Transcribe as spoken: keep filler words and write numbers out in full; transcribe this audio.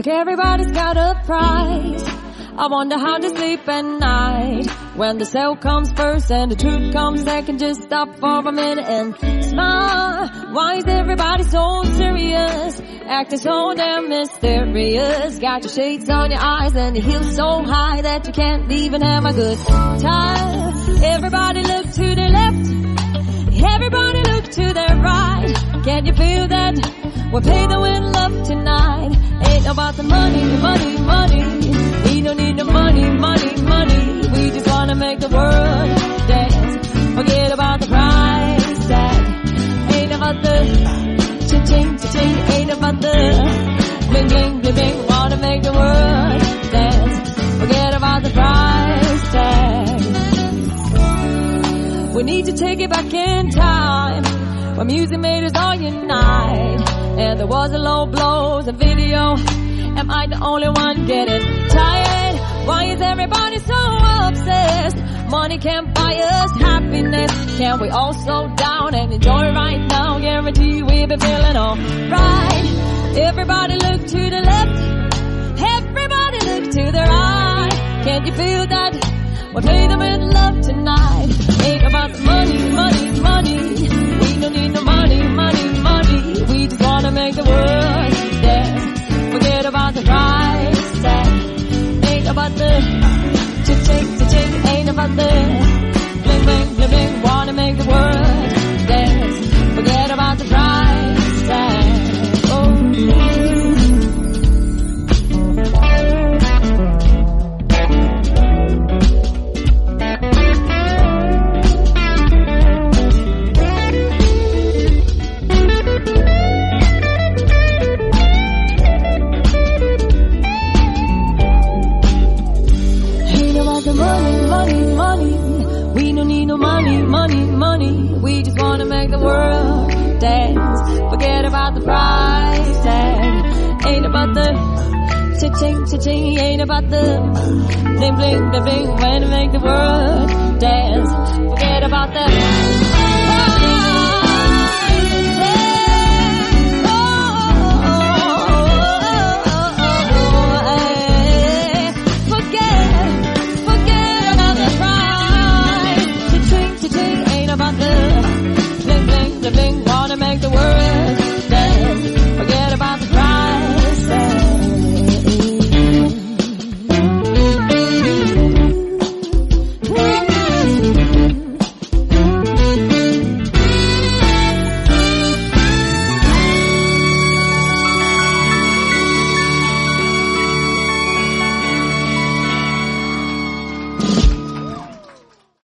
Look, everybody's got a price. I wonder how they sleep at night. When the sale comes first and the truth comes second, just stop for a minute and smile. Why is everybody so serious? Acting so damn mysterious. Got your shades on your eyes and your heels so high that you can't even have a good time. Everybody look to the left, everybody look to the right. Can you feel that? We're paid to win love tonight. Ain't about the money, money, money. We don't need no money, money, money. We just wanna make the world dance. Forget about the price tag. Ain't about the cha-ching, cha-ching. Ain't about the bling, bling, bling, bling. Wanna make the world dance. Forget about the price tag. We need to take it back in time, when music made us all unite. And there was a low blows and video. Am I the only one getting tired? Why is everybody so obsessed? Money can't buy us happiness. Can we all slow down and enjoy right now? Guarantee we'll be feeling alright. Everybody look to the left, everybody look to the right. Can't you feel that? We're paid them in love tonight. Ain't about the money, money, money. We don't need no money, money, money. We just wanna make the world dance. Forget about the price tag. Ain't about the cha-ching, cha-ching. Ain't about the bling, bling, bling, bling. Wanna make the world dance. Forget about the price tag. Oh. Money, money, we just wanna make the world dance. Forget about the price tag. Ain't about the cha-ching, cha-ching. Ain't about the bling, bling, bling, bling. Wanna make the world dance. Forget about the